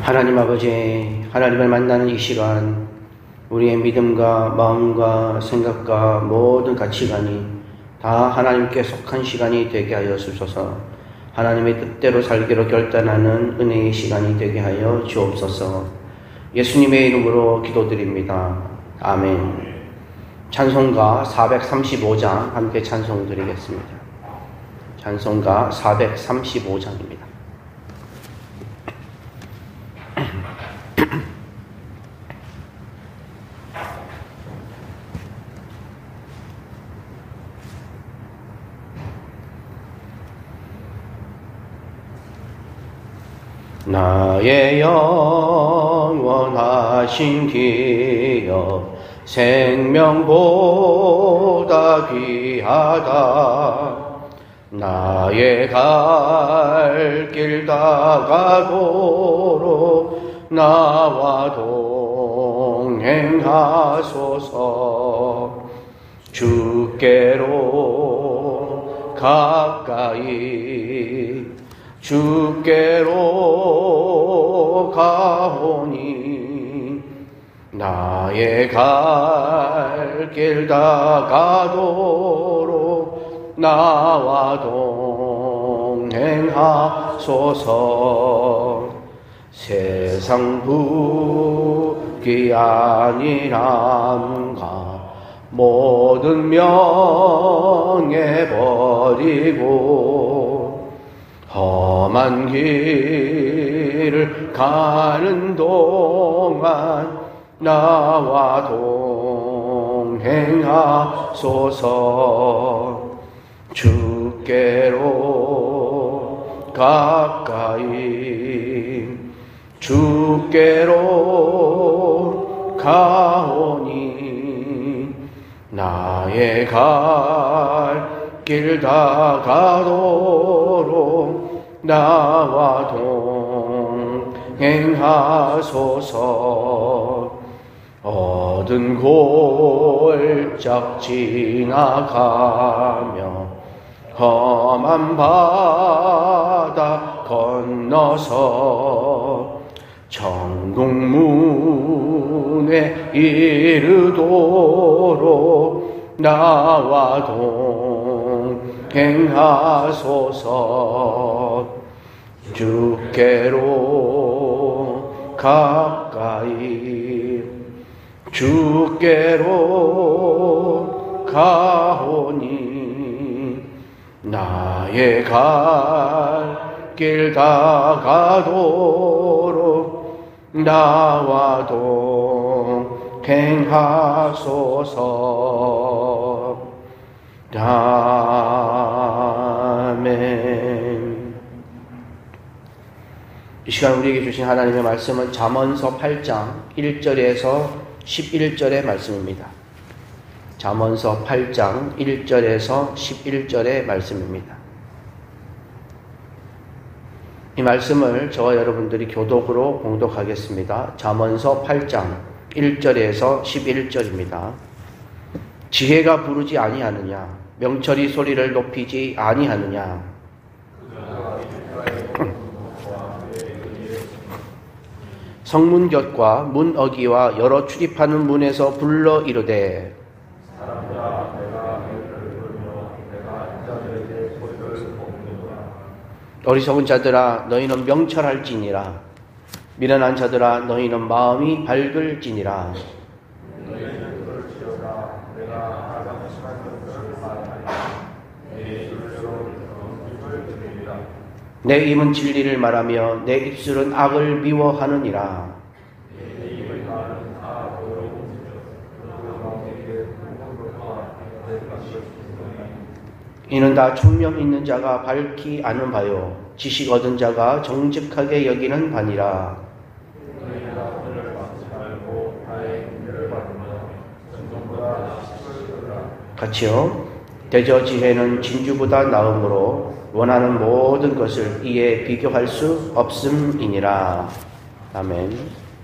하나님 아버지, 하나님을 만나는 이 시간, 우리의 믿음과 마음과 생각과 모든 가치관이 다 하나님께 속한 시간이 되게 하여 주소서. 하나님의 뜻대로 살기로 결단하는 은혜의 시간이 되게 하여 주옵소서. 예수님의 이름으로 기도드립니다. 아멘. 찬송가 435장 함께 찬송 드리겠습니다. 찬송가 435장입니다. 나의 영원하신 기여 생명보다 귀하다. 나의 갈 길 다가도록 나와 동행하소서. 주께로 가까이 주께로 가오니 나의 갈 길 다가도록 나와 동행하소서. 세상 부귀 아니란가 모든 명예 버리고 험한 길을 가는 동안 나와 동행하소서. 주께로 가까이 주께로 가오니 나의 갈 길 다가도록 나와 동행하소서. 얻은 골짝 지나가며 험한 바다 건너서 천국문에 이르도록 나와 동행하소서. 주께로 가까이 주께로 가오니 나의 갈 길 다가도록 나와 동행하소서. 아멘. 이 시간 우리에게 주신 하나님의 말씀은 잠언서 8장 1절에서 11절의 말씀입니다. 잠언서 8장 1절에서 11절의 말씀입니다. 이 말씀을 저와 여러분들이 교독으로 봉독하겠습니다. 잠언서 8장 1절에서 11절입니다. 지혜가 부르지 아니하느냐? 명철이 소리를 높이지 아니하느냐? 성문 곁과 문 어기와 여러 출입하는 문에서 불러 이르되 어리석은 자들아 너희는 명철할지니라. 미련한 자들아 너희는 마음이 밝을지니라. 내 입은 진리를 말하며 내 입술은 악을 미워하느니라. 이는 다 총명 있는 자가 밝히 아는 바요 지식 얻은 자가 정직하게 여기는 바니라. 같이요. 대저 지혜는 진주보다 나음으로 원하는 모든 것을 이에 비교할 수 없음이니라. 아멘.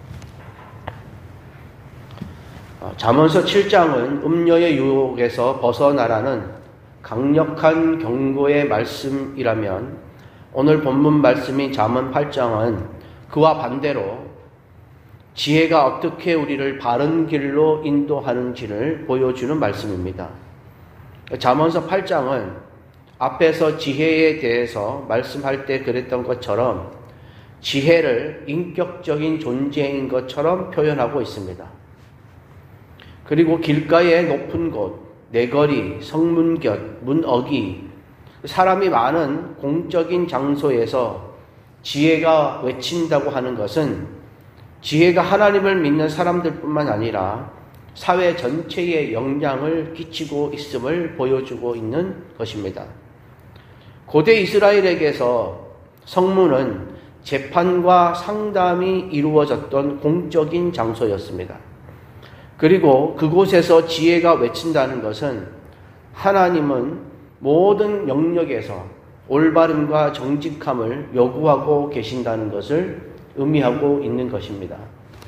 잠언서 7장은 음녀의 유혹에서 벗어나라는 강력한 경고의 말씀이라면 오늘 본문 말씀인 잠언 8장은 그와 반대로 지혜가 어떻게 우리를 바른 길로 인도하는지를 보여주는 말씀입니다. 잠언서 8장은 앞에서 지혜에 대해서 말씀할 때 그랬던 것처럼 지혜를 인격적인 존재인 것처럼 표현하고 있습니다. 그리고 길가의 높은 곳, 내거리, 성문곁, 문어기, 사람이 많은 공적인 장소에서 지혜가 외친다고 하는 것은 지혜가 하나님을 믿는 사람들뿐만 아니라 사회 전체에 영향을 끼치고 있음을 보여주고 있는 것입니다. 고대 이스라엘에게서 성문은 재판과 상담이 이루어졌던 공적인 장소였습니다. 그리고 그곳에서 지혜가 외친다는 것은 하나님은 모든 영역에서 올바름과 정직함을 요구하고 계신다는 것을 의미하고 있는 것입니다.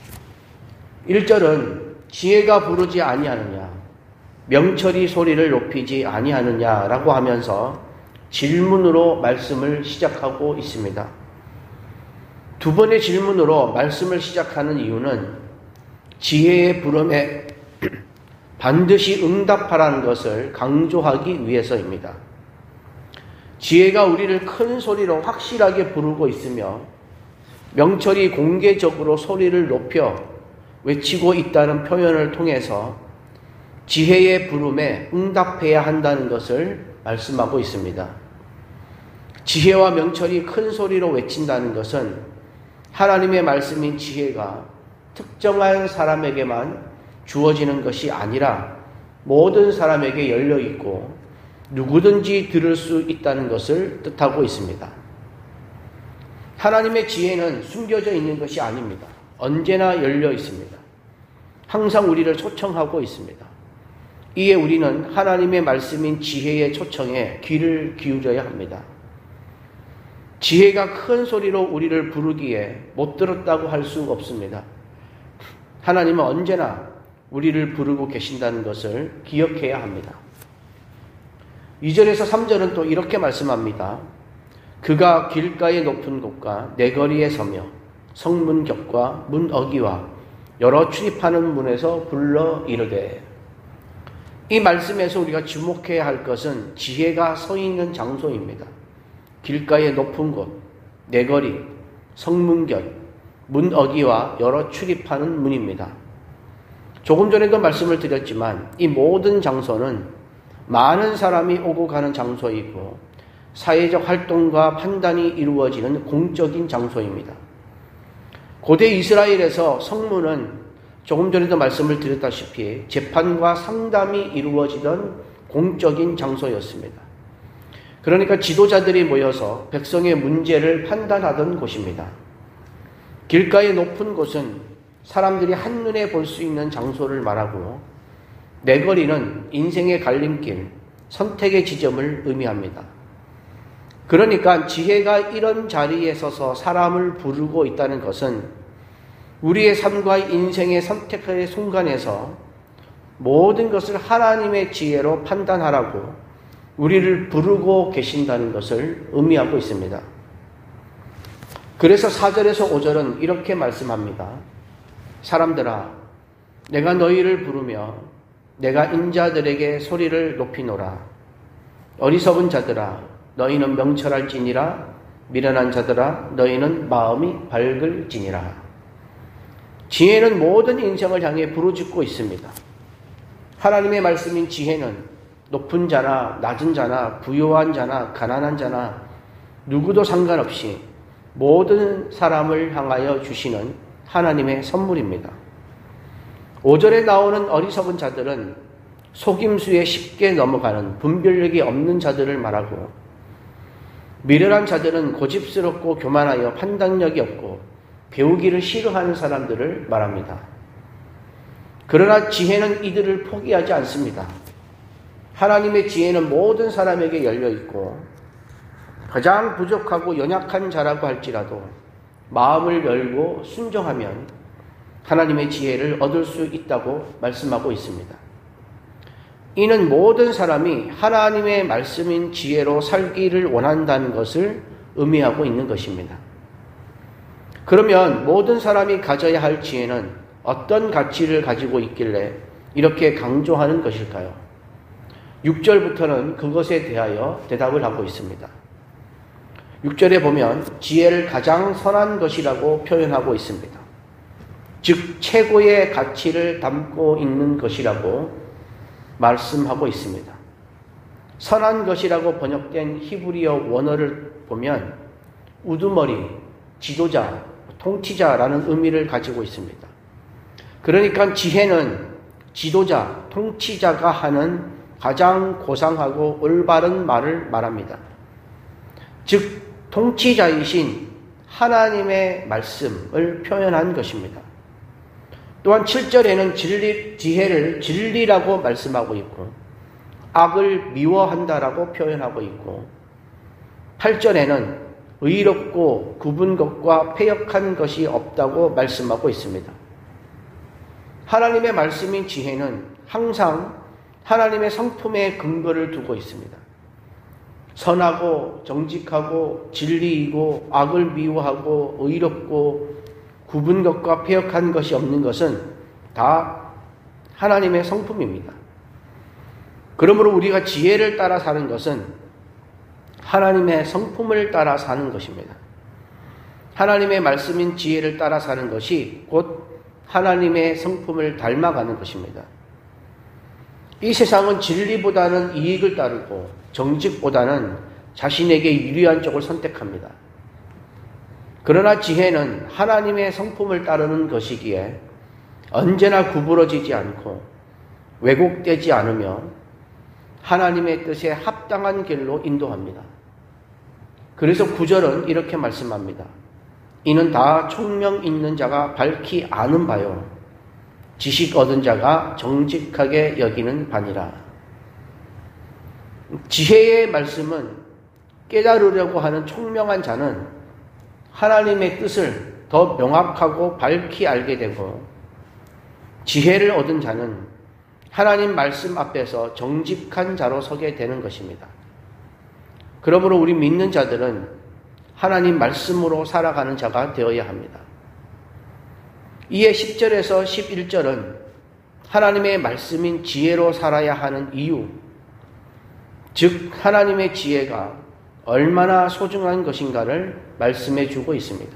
1절은 지혜가 부르지 아니하느냐, 명철이 소리를 높이지 아니하느냐라고 하면서 질문으로 말씀을 시작하고 있습니다. 두 번의 질문으로 말씀을 시작하는 이유는 지혜의 부름에 반드시 응답하라는 것을 강조하기 위해서입니다. 지혜가 우리를 큰 소리로 확실하게 부르고 있으며 명철이 공개적으로 소리를 높여 외치고 있다는 표현을 통해서 지혜의 부름에 응답해야 한다는 것을 말씀하고 있습니다. 지혜와 명철이 큰 소리로 외친다는 것은 하나님의 말씀인 지혜가 특정한 사람에게만 주어지는 것이 아니라 모든 사람에게 열려 있고 누구든지 들을 수 있다는 것을 뜻하고 있습니다. 하나님의 지혜는 숨겨져 있는 것이 아닙니다. 언제나 열려 있습니다. 항상 우리를 초청하고 있습니다. 이에 우리는 하나님의 말씀인 지혜의 초청에 귀를 기울여야 합니다. 지혜가 큰 소리로 우리를 부르기에 못 들었다고 할 수 없습니다. 하나님은 언제나 우리를 부르고 계신다는 것을 기억해야 합니다. 2절에서 3절은 또 이렇게 말씀합니다. 그가 길가의 높은 곳과 내거리에 서며 성문 곁과 문 어기와 여러 출입하는 문에서 불러 이르되. 이 말씀에서 우리가 주목해야 할 것은 지혜가 서 있는 장소입니다. 길가의 높은 곳, 내거리, 성문 곁, 문 어기와 여러 출입하는 문입니다. 조금 전에도 말씀을 드렸지만 이 모든 장소는 많은 사람이 오고 가는 장소이고 사회적 활동과 판단이 이루어지는 공적인 장소입니다. 고대 이스라엘에서 성문은 조금 전에도 말씀을 드렸다시피 재판과 상담이 이루어지던 공적인 장소였습니다. 그러니까 지도자들이 모여서 백성의 문제를 판단하던 곳입니다. 길가의 높은 곳은 사람들이 한눈에 볼 수 있는 장소를 말하고 내거리는 인생의 갈림길, 선택의 지점을 의미합니다. 그러니까 지혜가 이런 자리에 서서 사람을 부르고 있다는 것은 우리의 삶과 인생의 선택의 순간에서 모든 것을 하나님의 지혜로 판단하라고 우리를 부르고 계신다는 것을 의미하고 있습니다. 그래서 4절에서 5절은 이렇게 말씀합니다. 사람들아, 내가 너희를 부르며 내가 인자들에게 소리를 높이노라. 어리석은 자들아, 너희는 명철할지니라. 미련한 자들아, 너희는 마음이 밝을지니라. 지혜는 모든 인생을 향해 부르짖고 있습니다. 하나님의 말씀인 지혜는 높은 자나 낮은 자나 부유한 자나 가난한 자나 누구도 상관없이 모든 사람을 향하여 주시는 하나님의 선물입니다. 5절에 나오는 어리석은 자들은 속임수에 쉽게 넘어가는 분별력이 없는 자들을 말하고, 미련한 자들은 고집스럽고 교만하여 판단력이 없고 배우기를 싫어하는 사람들을 말합니다. 그러나 지혜는 이들을 포기하지 않습니다. 하나님의 지혜는 모든 사람에게 열려있고 가장 부족하고 연약한 자라고 할지라도 마음을 열고 순종하면 하나님의 지혜를 얻을 수 있다고 말씀하고 있습니다. 이는 모든 사람이 하나님의 말씀인 지혜로 살기를 원한다는 것을 의미하고 있는 것입니다. 그러면 모든 사람이 가져야 할 지혜는 어떤 가치를 가지고 있길래 이렇게 강조하는 것일까요? 6절부터는 그것에 대하여 대답을 하고 있습니다. 6절에 보면 지혜를 가장 선한 것이라고 표현하고 있습니다. 즉 최고의 가치를 담고 있는 것이라고 말씀하고 있습니다. 선한 것이라고 번역된 히브리어 원어를 보면 우두머리, 지도자, 통치자라는 의미를 가지고 있습니다. 그러니까 지혜는 지도자, 통치자가 하는 가장 고상하고 올바른 말을 말합니다. 즉 통치자이신 하나님의 말씀을 표현한 것입니다. 또한 7절에는 지혜를 진리라고 말씀하고 있고 악을 미워한다라고 표현하고 있고 8절에는 의롭고 굽은 것과 패역한 것이 없다고 말씀하고 있습니다. 하나님의 말씀인 지혜는 항상 하나님의 성품에 근거를 두고 있습니다. 선하고 정직하고 진리이고 악을 미워하고 의롭고 굽은 것과 패역한 것이 없는 것은 다 하나님의 성품입니다. 그러므로 우리가 지혜를 따라 사는 것은 하나님의 성품을 따라 사는 것입니다. 하나님의 말씀인 지혜를 따라 사는 것이 곧 하나님의 성품을 닮아가는 것입니다. 이 세상은 진리보다는 이익을 따르고 정직보다는 자신에게 유리한 쪽을 선택합니다. 그러나 지혜는 하나님의 성품을 따르는 것이기에 언제나 구부러지지 않고 왜곡되지 않으며 하나님의 뜻에 합당한 길로 인도합니다. 그래서 9절은 이렇게 말씀합니다. 이는 다 총명 있는 자가 밝히 아는 바요 지식 얻은 자가 정직하게 여기는 바니라. 지혜의 말씀은 깨달으려고 하는 총명한 자는 하나님의 뜻을 더 명확하고 밝히 알게 되고 지혜를 얻은 자는 하나님 말씀 앞에서 정직한 자로 서게 되는 것입니다. 그러므로 우리 믿는 자들은 하나님 말씀으로 살아가는 자가 되어야 합니다. 이에 10절에서 11절은 하나님의 말씀인 지혜로 살아야 하는 이유, 즉 하나님의 지혜가 얼마나 소중한 것인가를 말씀해 주고 있습니다.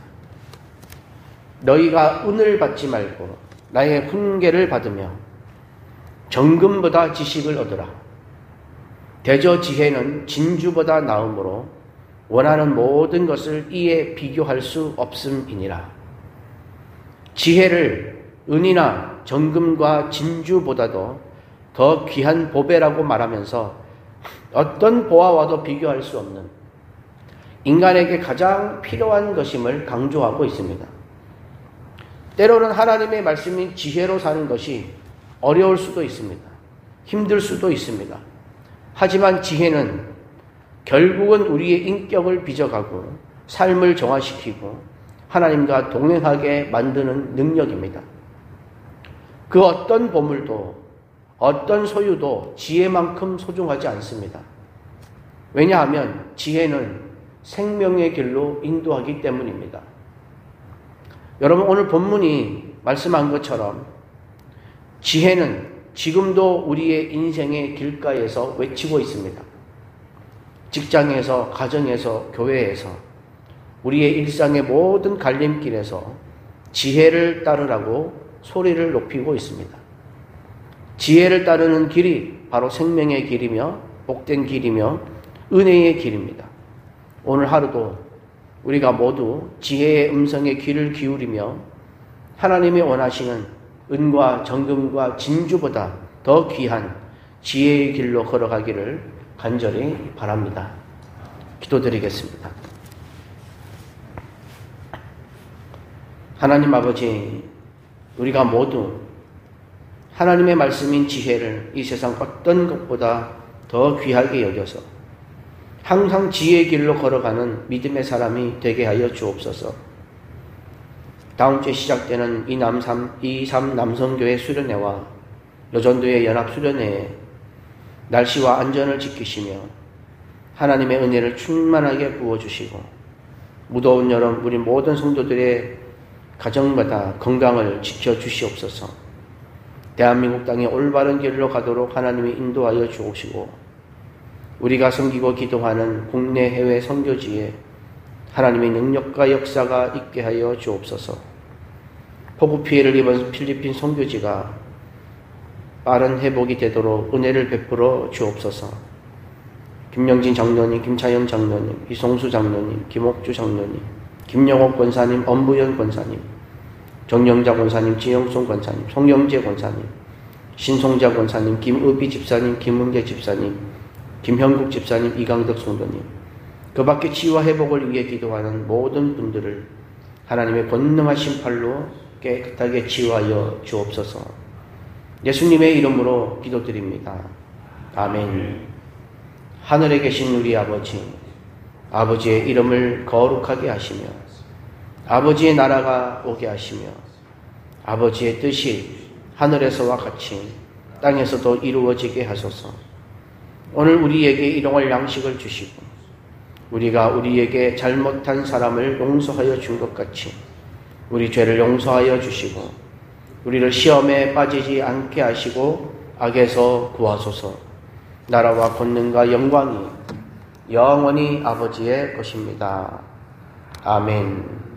너희가 은을 받지 말고 나의 훈계를 받으며 정금보다 지식을 얻으라. 대저 지혜는 진주보다 나음으로 원하는 모든 것을 이에 비교할 수 없음이니라. 지혜를 은이나 정금과 진주보다도 더 귀한 보배라고 말하면서 어떤 보화와도 비교할 수 없는 인간에게 가장 필요한 것임을 강조하고 있습니다. 때로는 하나님의 말씀인 지혜로 사는 것이 어려울 수도 있습니다. 힘들 수도 있습니다. 하지만 지혜는 결국은 우리의 인격을 빚어가고 삶을 정화시키고 하나님과 동행하게 만드는 능력입니다. 그 어떤 보물도 어떤 소유도 지혜만큼 소중하지 않습니다. 왜냐하면 지혜는 생명의 길로 인도하기 때문입니다. 여러분 오늘 본문이 말씀한 것처럼 지혜는 지금도 우리의 인생의 길가에서 외치고 있습니다. 직장에서, 가정에서, 교회에서, 우리의 일상의 모든 갈림길에서 지혜를 따르라고 소리를 높이고 있습니다. 지혜를 따르는 길이 바로 생명의 길이며 복된 길이며 은혜의 길입니다. 오늘 하루도 우리가 모두 지혜의 음성에 귀를 기울이며 하나님이 원하시는 은과 정금과 진주보다 더 귀한 지혜의 길로 걸어가기를 간절히 바랍니다. 기도드리겠습니다. 하나님 아버지, 우리가 모두 하나님의 말씀인 지혜를 이 세상 어떤 것보다 더 귀하게 여겨서 항상 지혜의 길로 걸어가는 믿음의 사람이 되게 하여 주옵소서. 다음 주에 시작되는 이3 남성교회 수련회와 여전도의 연합 수련회에 날씨와 안전을 지키시며 하나님의 은혜를 충만하게 부어주시고 무더운 여름 우리 모든 성도들의 가정마다 건강을 지켜주시옵소서. 대한민국 땅에 올바른 길로 가도록 하나님이 인도하여 주옵시고, 우리가 섬기고 기도하는 국내 해외 선교지에 하나님의 능력과 역사가 있게 하여 주옵소서. 폭우 피해를 입은 필리핀 선교지가 빠른 회복이 되도록 은혜를 베풀어 주옵소서. 김영진 장로님, 김차영 장로님, 이송수 장로님, 김옥주 장로님, 김영옥 권사님, 엄부연 권사님, 정영자 권사님, 지영송 권사님, 송영재 권사님, 신송자 권사님, 김의비 집사님, 김은계 집사님, 김형국 집사님, 이강덕 성도님, 그 밖에 치유와 회복을 위해 기도하는 모든 분들을 하나님의 권능하신 팔로 깨끗하게 치유하여 주옵소서. 예수님의 이름으로 기도드립니다. 아멘. 하늘에 계신 우리 아버지, 아버지의 이름을 거룩하게 하시며 아버지의 나라가 오게 하시며 아버지의 뜻이 하늘에서와 같이 땅에서도 이루어지게 하소서. 오늘 우리에게 일용할 양식을 주시고 우리가 우리에게 잘못한 사람을 용서하여 준 것 같이 우리 죄를 용서하여 주시고 우리를 시험에 빠지지 않게 하시고 악에서 구하소서. 나라와 권능과 영광이 영원히 아버지의 것입니다. 아멘.